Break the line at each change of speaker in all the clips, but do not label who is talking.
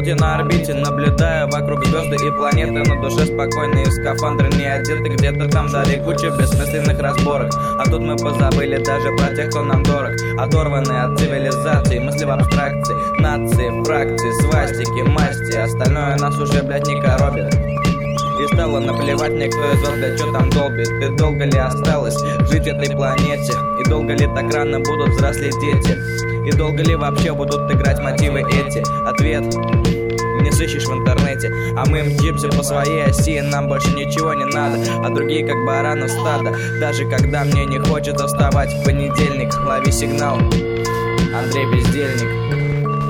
полете на орбите, наблюдая вокруг звезды и планеты. На душе спокойно и в скафандры не одеты. Где-то там вдали куча бессмысленных разборок. А тут мы позабыли даже про тех, кто нам дорог. Оторванные от цивилизации, мысли в абстракции. Нации, фракции, свастики, масти. Остальное нас уже, блядь, не коробит. И стало наплевать мне, кто из вас, да чё там долбит. Ты долго ли осталось жить этой планете? И долго ли так рано будут взрослеть дети? И долго ли вообще будут играть мотивы эти? Ответ не сыщешь в интернете. А мы мчимся по своей оси, нам больше ничего не надо. А другие как бараны в стадо. Даже когда мне не хочется вставать в понедельник. Лови сигнал, Андрей Бездельник.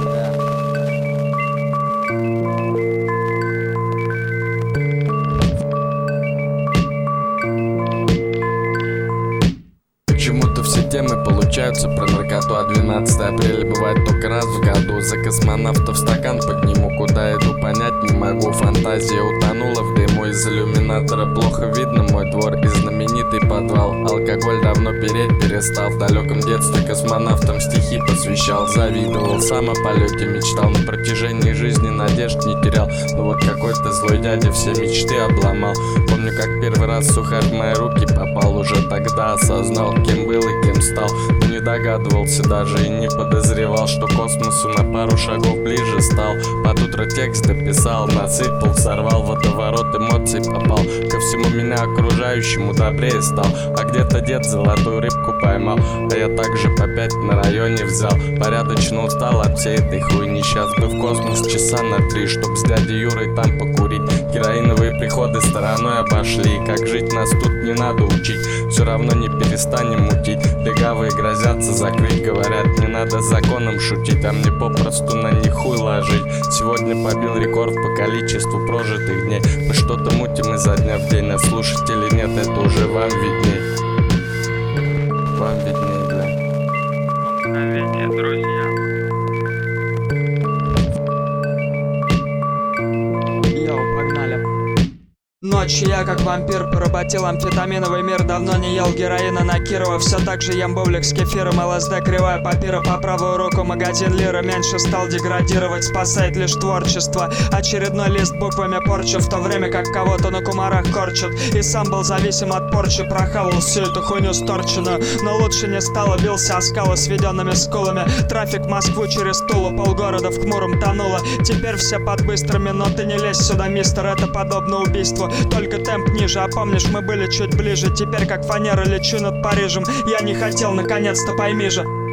Почему-то все темы получаются про наркоту, а 12 апреля бывает только раз в году. За космонавтов стакан подниму, куда иду, понять не могу. Фантазия утонула в дыму, из иллюминатора плохо видно мой двор и знаменитый подвал. Алкоголь давно переть перестал, в далеком детстве космонавтам стихи посвящал. Завидовал, сам о полете мечтал, на протяжении жизни надежд не терял. Но вот какой-то злой дядя все мечты обломал. Помню, как первый раз сухарь в мои руки попал, уже тогда осознал, кем был и кем стал. Но не догадывался даже и не подозревал, что космосу на пару шагов ближе стал. Под утро текст дописал, насыпал, сорвал, водоворот эмоций попал. Ко всему меня окружающему добрее стал. А где-то дед золотую рыбку поймал, а я также по 5 на районе взял. Порядочно устал от всей этой хуйни. Сейчас бы в космос часа на 3, чтоб с дядей Юрой там покурить. Героиновые приходы стороной обошли. Как жить нас тут не надо учить, все равно не перестанем мутить. Легавые грозятся закрыть, говорят, не надо законом шутить. А мне попросту на них хуй ложить. Сегодня побил рекорд по количеству прожитых дней. Мы что-то мутим изо дня в день, нас слушать или нет, это уже вам видней. Вам видней, бля.
Мгновение, друзья.
Йоу, погнали. Ночью я как вампир поработил амфетаминовый мир. Давно не ел героина на Кирова. Все так же ем бублик с кефиром. ЛСД кривая папира, по правую руку магазин лира. Меньше стал деградировать, спасает лишь творчество. Очередной лист буквами порчу, в то время как кого-то на кумарах корчат. И сам был зависим от порчи, прохавал всю эту хуйню сторченную. Но лучше не стало, бился о скалы сведенными скулами. Трафик в Москву через Тулу, полгорода в хмуром тонуло. Теперь все под быстрыми, но ты не лезь сюда, мистер, это подобно убийству. Только темп ниже, а помнишь, мы были чуть ближе. Теперь как фанера лечу над Парижем. Я не хотел, наконец-то пойми же.